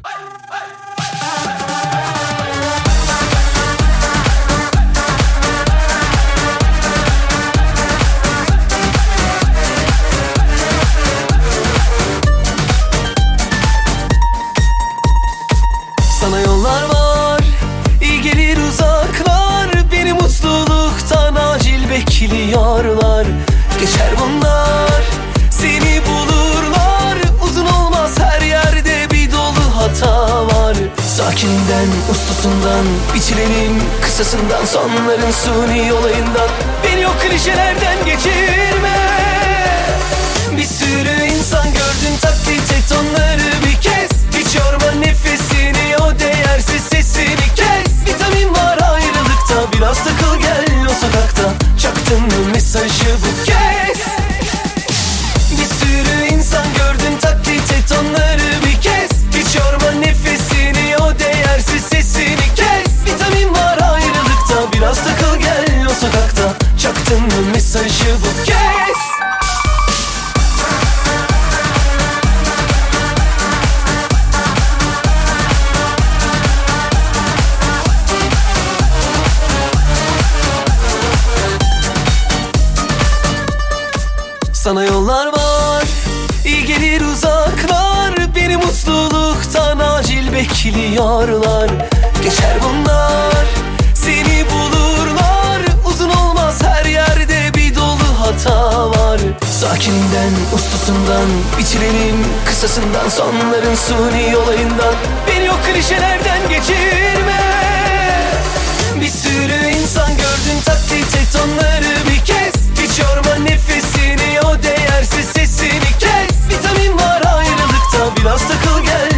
Sana yollar var, iyi gelir uzaklar, beni mutluluktan acil bekliyorlar. Geçer bunlar, seni bulurlar, uzun olmaz her yerde bir dolu hata var. Sakinden, uslusundan, biçilenin kısasından, sonların suni olayından, beni o klişelerden geçirme. Bir sürü insan gördün, taklit et onları bir kez. Hiç yorma nefesini, o değersiz sesini kes. Vitamin var ayrılıkta, biraz takıl gel o sokakta. Çaktın mı mesajı bu kez? Bir sürü insan gördün, taklit et onları bir kez. Hiç yorma nefesini, o değersiz sesini kes. Vitamin var ayrılıkta, biraz takıl gel o sokakta. Çaktın mı mesajı bu kez? Sana yollar var, iyi gelir uzaklar, beni mutluluktan acil bekliyorlar. Geçer bunlar, seni bulurlar, uzun olmaz her yerde bir dolu hata var. Sakinden, uslusundan, biçilenin kısasından, sonların suni olayından, beni o klişelerden geçirme. Bir sürü insan gördün, taklit et onları bir kez. Hiç yorma nefesini, o değersiz sesini kes. Vitamin var ayrılıkta, biraz takıl gel